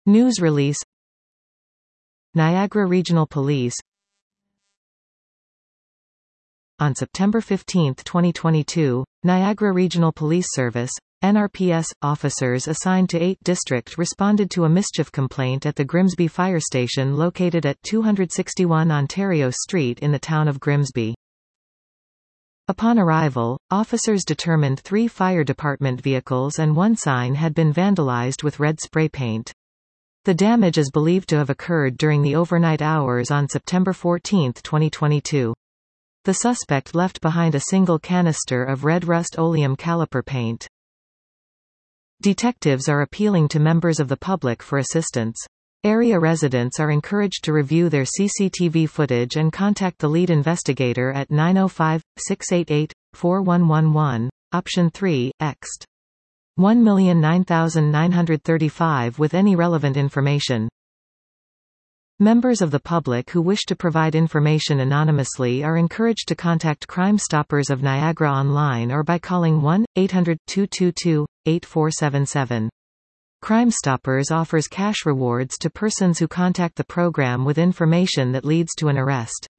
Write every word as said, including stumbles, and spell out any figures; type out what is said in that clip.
News release. Niagara Regional Police. On September fifteenth twenty twenty-two, Niagara Regional Police Service, N R P S, officers assigned to eight District responded to a mischief complaint at the Grimsby Fire Station located at two sixty-one Ontario Street in the town of Grimsby. Upon arrival, officers determined three fire department vehicles and one sign had been vandalized with red spray paint. The damage is believed to have occurred during the overnight hours on September fourteenth twenty twenty-two. The suspect left behind a single canister of red rust oleum caliper paint. Detectives are appealing to members of the public for assistance. Area residents are encouraged to review their C C T V footage and contact the lead investigator at nine oh five, six eight eight, four one one one, option three, ext. one million nine thousand nine hundred thirty-five with any relevant information. Members of the public who wish to provide information anonymously are encouraged to contact Crime Stoppers of Niagara online or by calling one eight hundred, two two two, eight four seven seven. Crime Stoppers offers cash rewards to persons who contact the program with information that leads to an arrest.